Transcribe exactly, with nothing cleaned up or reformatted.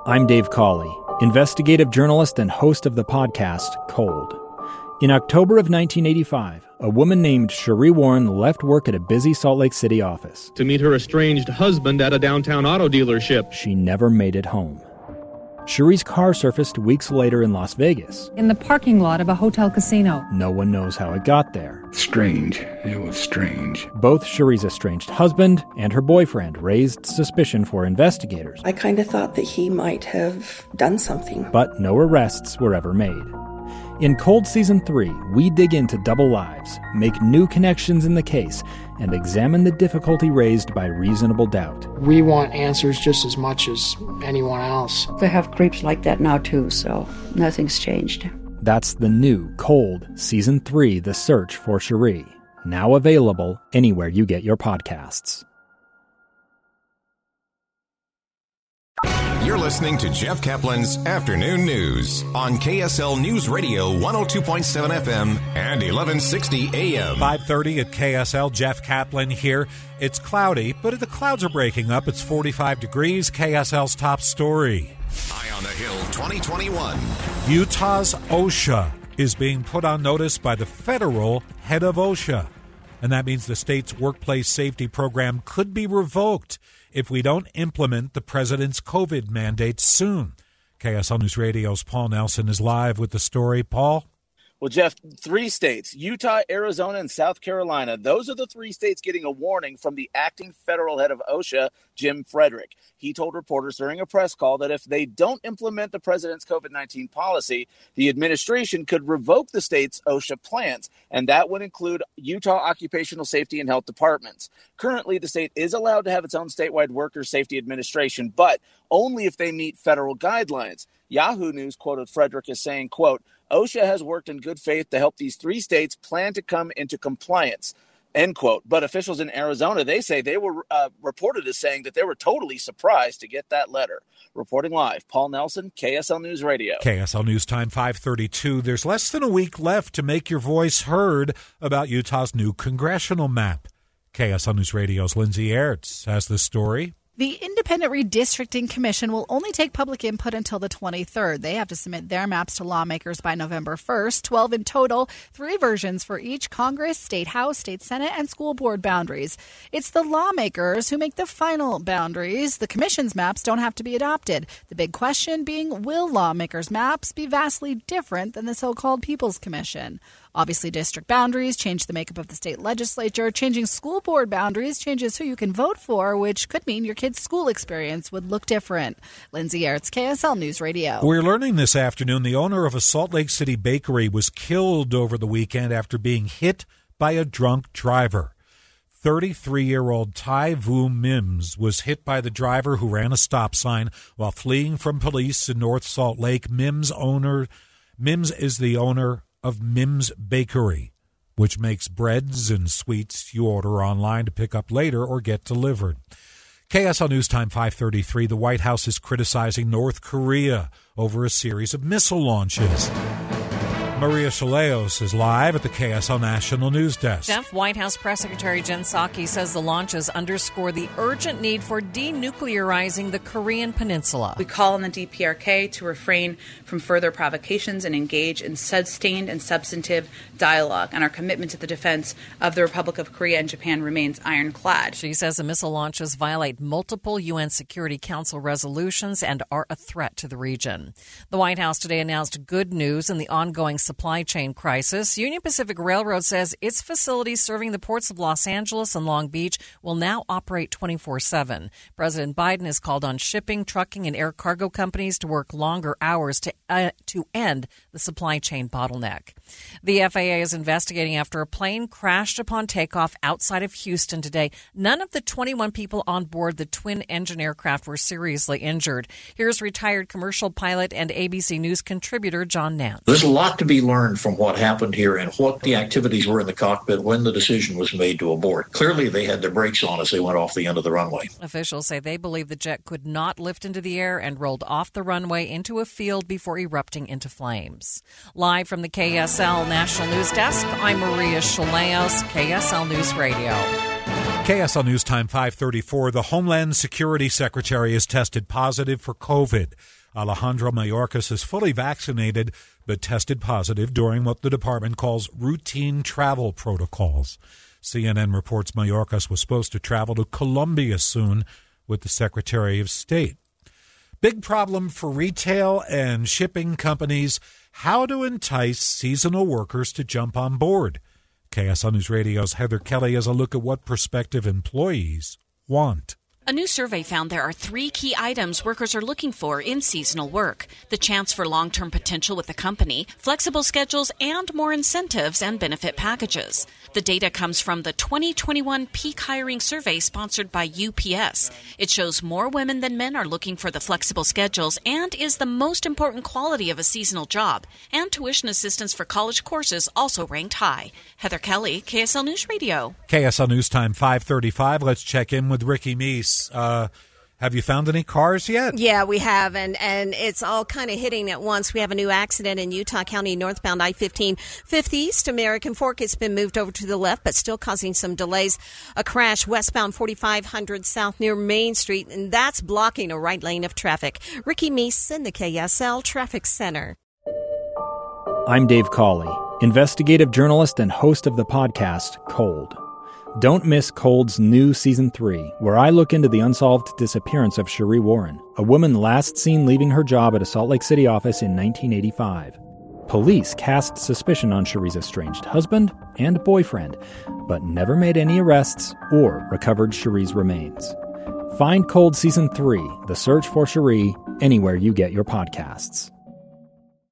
I'm Dave Cawley, investigative journalist and host of the podcast Cold. In October of nineteen eighty-five, a woman named Sheree Warren left work at a busy Salt Lake City office to meet her estranged husband at a downtown auto dealership. She never made it home. Sheree's car surfaced weeks later in Las Vegas. In the parking lot of a hotel casino. No one knows how it got there. Strange. It was strange. Both Sheree's estranged husband and her boyfriend raised suspicion for investigators. I kind of thought that he might have done something. But no arrests were ever made. In Cold Season three, we dig into double lives, make new connections in the case, and examine the difficulty raised by reasonable doubt. We want answers just as much as anyone else. They have creeps like that now too, so nothing's changed. That's the new Cold Season three, The Search for Sheree, now available anywhere you get your podcasts. You're listening to Jeff Kaplan's Afternoon News on K S L News Radio one oh two point seven F M and eleven sixty A M. five thirty at K S L. Jeff Kaplan here. It's cloudy, but the clouds are breaking up. It's forty-five degrees. K S L's top story. Eye on the Hill twenty twenty-one. Utah's OSHA is being put on notice by the federal head of OSHA. And that means the state's workplace safety program could be revoked if we don't implement the president's COVID mandates soon. K S L News Radio's Paul Nelson is live with the story. Paul? Well, Jeff, three states, Utah, Arizona, and South Carolina, those are the three states getting a warning from the acting federal head of OSHA, Jim Frederick. He told reporters during a press call that if they don't implement the president's COVID nineteen policy, the administration could revoke the state's OSHA plans, and that would include Utah Occupational Safety and Health Departments. Currently, the state is allowed to have its own statewide worker safety administration, but only if they meet federal guidelines. Yahoo News quoted Frederick as saying, quote, OSHA has worked in good faith to help these three states plan to come into compliance, end quote. But officials in Arizona, they say they were uh, reported as saying that they were totally surprised to get that letter. Reporting live, Paul Nelson, K S L News Radio. K S L News Time, five thirty-two. There's less than a week left to make your voice heard about Utah's new congressional map. K S L News Radio's Lindsay Aerts has the story. The Independent Redistricting Commission will only take public input until the twenty-third. They have to submit their maps to lawmakers by November first, twelve in total, three versions for each Congress, State House, State Senate, and school board boundaries. It's the lawmakers who make the final boundaries. The Commission's maps don't have to be adopted. The big question being, will lawmakers' maps be vastly different than the so-called People's Commission? Obviously, district boundaries change the makeup of the state legislature. Changing school board boundaries changes who you can vote for, which could mean your kid's school experience would look different. Lindsay Aerts, K S L News Radio. We're learning this afternoon the owner of a Salt Lake City bakery was killed over the weekend after being hit by a drunk driver. thirty-three-year-old Tai Vu Mims was hit by the driver who ran a stop sign while fleeing from police in North Salt Lake. Mims owner Mims is the owner of Mims Bakery, which makes breads and sweets you order online to pick up later or get delivered. K S L News Time, five thirty-three. The White House is criticizing North Korea over a series of missile launches. Maria Chaleos is live at the K S L National News Desk. Jeff, White House Press Secretary Jen Psaki says the launches underscore the urgent need for denuclearizing the Korean Peninsula. We call on the D P R K to refrain from further provocations and engage in sustained and substantive dialogue. And our commitment to the defense of the Republic of Korea and Japan remains ironclad. She says the missile launches violate multiple U N Security Council resolutions and are a threat to the region. The White House today announced good news in the ongoing supply chain crisis. Union Pacific Railroad says its facilities serving the ports of Los Angeles and Long Beach will now operate twenty-four seven. President Biden has called on shipping, trucking, and air cargo companies to work longer hours to uh, to end the supply chain bottleneck. The F A A is investigating after a plane crashed upon takeoff outside of Houston today. None of the twenty-one people on board the twin-engine aircraft were seriously injured. Here's retired commercial pilot and A B C News contributor John Nance. There's a lot to be learned from what happened here and what the activities were in the cockpit when the decision was made to abort. Clearly, they had their brakes on as they went off the end of the runway. Officials say they believe the jet could not lift into the air and rolled off the runway into a field before erupting into flames. Live from the K S L National News Desk, I'm Maria Chaleos, K S L News Radio. K S L News Time, five thirty-four. The Homeland Security Secretary has tested positive for COVID. Alejandro Mayorkas is fully vaccinated but tested positive during what the department calls routine travel protocols. C N N reports Mayorkas was supposed to travel to Colombia soon with the Secretary of State. Big problem for retail and shipping companies, how to entice seasonal workers to jump on board. K S L News Radio's Heather Kelly has a look at what prospective employees want. A new survey found there are three key items workers are looking for in seasonal work: the chance for long-term potential with the company, flexible schedules, and more incentives and benefit packages. The data comes from the twenty twenty-one Peak Hiring Survey sponsored by U P S. It shows more women than men are looking for the flexible schedules and is the most important quality of a seasonal job. And tuition assistance for college courses also ranked high. Heather Kelly, K S L News Radio. K S L News Time five thirty-five. Let's check in with Ricky Meese. Uh, have you found any cars yet? Yeah, we have, and, and it's all kind of hitting at once. We have a new accident in Utah County, northbound I fifteen, fifth East, American Fork. It's been moved over to the left, but still causing some delays. A crash westbound forty-five hundred south near Main Street, and that's blocking a right lane of traffic. Ricky Meese in the K S L Traffic Center. I'm Dave Cawley, investigative journalist and host of the podcast Cold. Don't miss Cold's new Season three, where I look into the unsolved disappearance of Sheree Warren, a woman last seen leaving her job at a Salt Lake City office in nineteen eighty-five. Police cast suspicion on Sheree's estranged husband and boyfriend, but never made any arrests or recovered Sheree's remains. Find Cold Season three, The Search for Sheree, anywhere you get your podcasts.